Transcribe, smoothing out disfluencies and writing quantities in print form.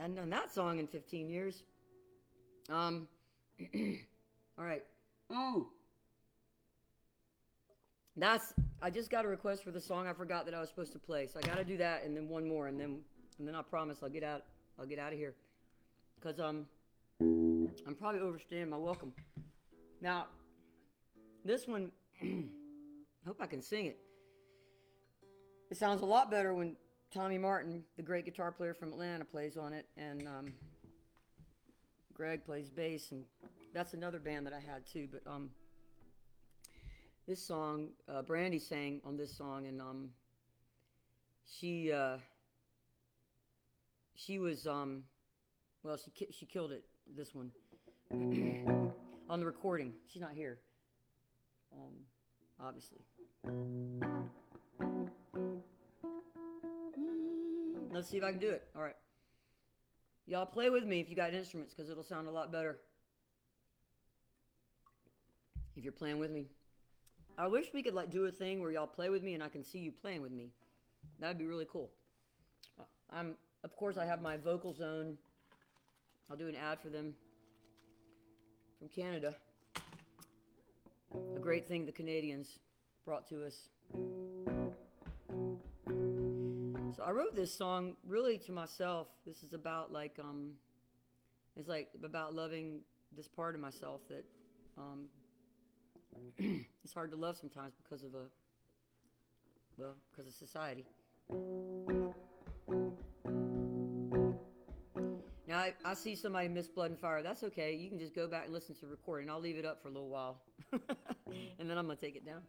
hadn't done that song in 15 years. All right. Ooh. I just got a request for the song I forgot that I was supposed to play. So I got to do that and then one more and then I promise I'll get out of here. Cuz I'm probably overstaying my welcome. Now, this one I hope I can sing it. It sounds a lot better when Tommy Martin, the great guitar player from Atlanta, plays on it, and Greg plays bass, and that's another band that I had too. But this song, Brandy sang on this song, and she she was well, she killed it. This one on the recording. She's not here, obviously. Let's see if I can do it. All right. Y'all play with me if you got instruments, because it'll sound a lot better if you're playing with me. I wish we could like do a thing where y'all play with me and I can see you playing with me. That'd be really cool. Of course, I have my Vocal Zone. I'll do an ad for them from Canada. A great thing the Canadians brought to us. So I wrote this song really to myself. This is about it's like about loving this part of myself that it's hard to love sometimes because of society. Now I see somebody miss Blood and Fire. That's okay. You can just go back and listen to the recording. I'll leave it up for a little while, and then I'm gonna take it down.